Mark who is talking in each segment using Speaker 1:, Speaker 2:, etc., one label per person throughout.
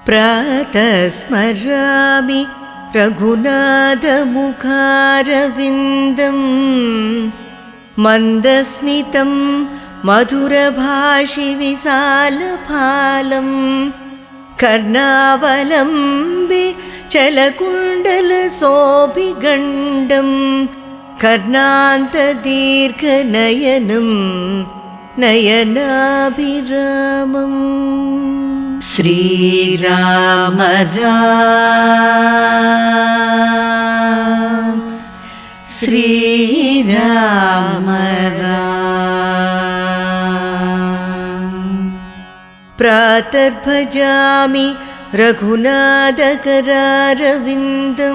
Speaker 1: प्रातः स्मरामि रघुनाथमुखारविन्दं मन्दस्मितं मधुरभाषि विशालफालं कर्णावलम्बे चलकुण्डलशोभिगण्डं कर्णान्तदीर्घनयनं नयनाभिरामम्। श्रीराम राम श्रीराम राम। प्रातर्भजामि रघुनाथकरारविन्दं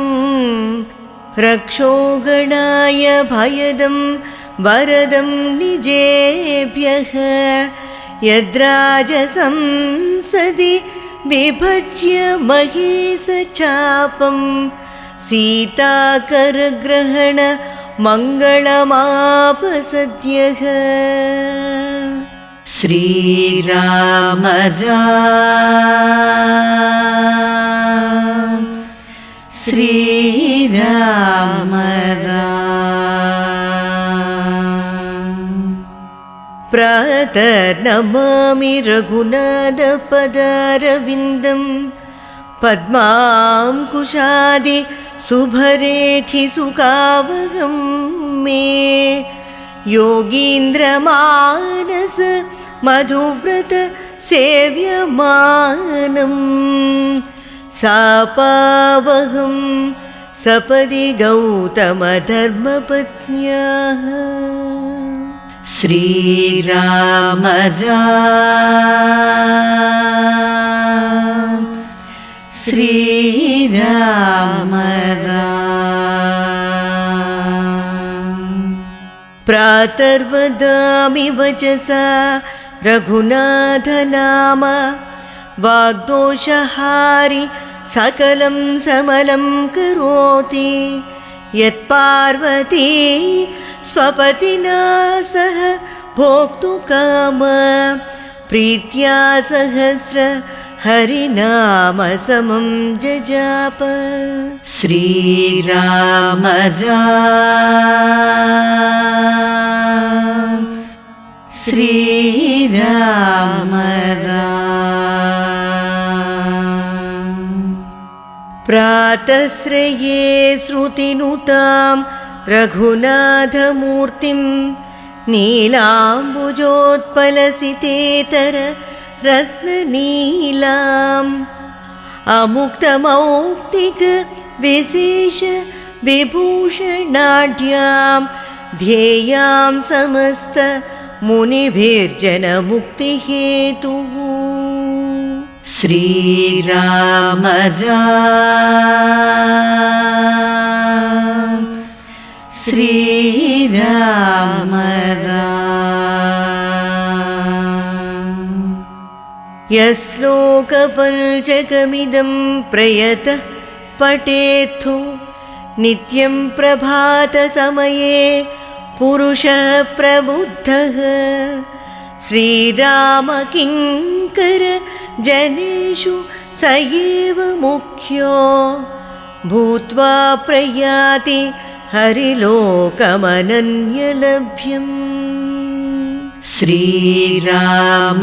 Speaker 1: रक्षोगणाय भयदं वरदं निजेभ्यः यद्राजसंसदि विभज्य महेशचापं सीताकरग्रहण मङ्गलमापसद्यः। श्रीराम राम श्रीराम राम। प्रातर्नमामि रघुनाथपदारविन्दं पद्माङ्कुशादि शुभरेखि सुखावहं मे योगीन्द्रमानस मधुव्रत सेव्यमानं सापावहं सपदि गौतमधर्मपत्न्याः। श्रीराम राम श्रीराम राम। प्रातर्वदामि वचसा रघुनाथनाम वाग्दोषहारि सकलं समलं करोति यत्पार्वती स्वपतिना सह भोक्तुकाम प्रीत्या सहस्र हरिनाम समं जजाप। श्रीराम राम श्रीराम राम। प्रातःश्रये श्रुतिनुतां रघुनाथमूर्तिं नीलाम्बुजोत्पलसितेतर रत्ननीलाम् अमुक्तमौक्तिक विशेष विभूषणाढ्यां ध्येयां समस्त मुनिभिर्जनमुक्तिहेतुः। श्रीराम राम श्रीराम राम। यश्लोकपञ्चकमिदं प्रयतः पठेत्थु नित्यं प्रभातसमये पुरुषः प्रबुद्धः श्रीरामकिङ्कर जनेषु स एव मुख्यो भूत्वा प्रयाति हरिलोकमनन्यलभ्यम्। श्रीराम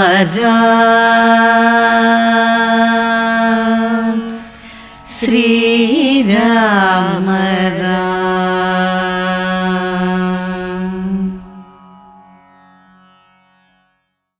Speaker 1: राम श्रीराम राम।